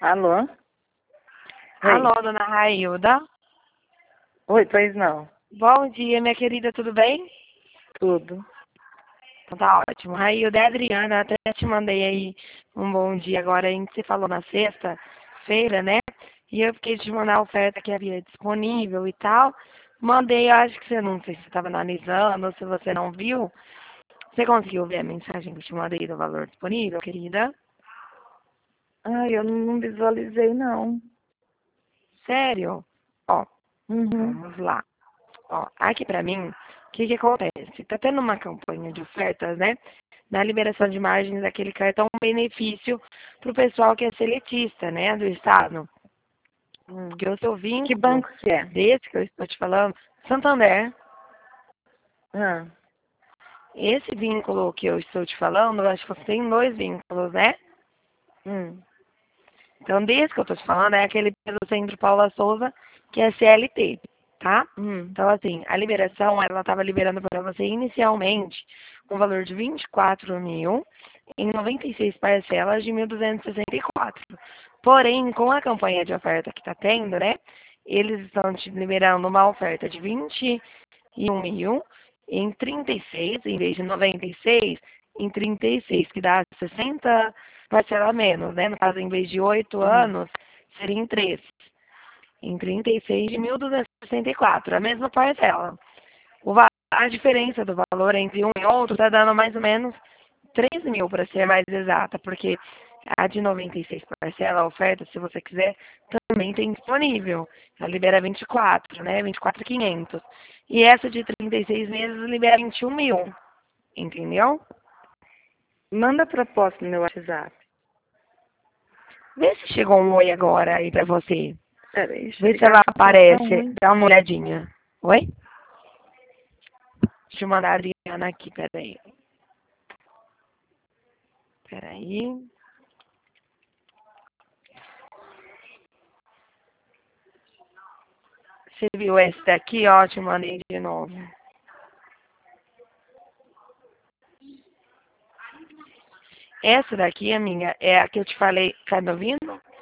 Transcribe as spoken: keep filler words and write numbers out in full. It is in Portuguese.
Alô? Oi. Alô, dona Railda? Oi, pois não. Bom dia, minha querida, tudo bem? Tudo. Então tá ótimo. Railda, é a Adriana, até te mandei aí um bom dia agora, a gente se falou na sexta-feira, né? E eu fiquei de mandar a oferta que havia disponível e tal. Mandei, eu acho que você não sei se você estava analisando ou se você não viu. Você conseguiu ver a mensagem que eu te mandei do valor disponível, querida? Ai, eu não visualizei, não. Sério? Ó, Uhum. vamos lá. Ó, aqui pra mim, o que que acontece? Tá tendo uma campanha de ofertas, né? Na liberação de margens daquele cartão benefício pro pessoal que é seletista, né? Do Estado. Hum. Porque o seu Que vínculo, banco que é? desse que eu estou te falando, Santander, Ah, esse vínculo que eu estou te falando, eu acho que você tem dois vínculos, né? hum. Então, desse que eu estou te falando, é aquele pelo Centro Paula Souza, que é C L T, tá? Hum. Então, assim, a liberação, ela estava liberando para você inicialmente um valor de vinte e quatro mil em noventa e seis parcelas de mil duzentos e sessenta e quatro. Porém, com a campanha de oferta que está tendo, né? Eles estão te liberando uma oferta de vinte e um mil em trinta e seis, em vez de noventa e seis, em trinta e seis, que dá sessenta parcela menos, né? No caso, em vez de oito Uhum. anos, seria em três. Em trinta e seis de mil duzentos e sessenta e quatro, a mesma parcela. O, a diferença do valor entre um e outro está dando mais ou menos três mil, para ser mais exata, porque a de noventa e seis parcela, a oferta, se você quiser, também tem disponível. Ela libera vinte e quatro, né? vinte e quatro mil e quinhentos. E essa de trinta e seis meses libera vinte e um mil. Entendeu? Manda a proposta no meu WhatsApp. Vê se chegou um oi agora aí pra você. Peraí, deixa eu Vê se ligar ela aqui que tá tão aparece. ruim. Dá uma olhadinha. Oi? Deixa eu mandar a Adriana aqui, peraí. Peraí. Você viu esse daqui? Ó, te mandei de novo. Essa daqui, amiga, é a que eu te falei. Tá me ouvindo?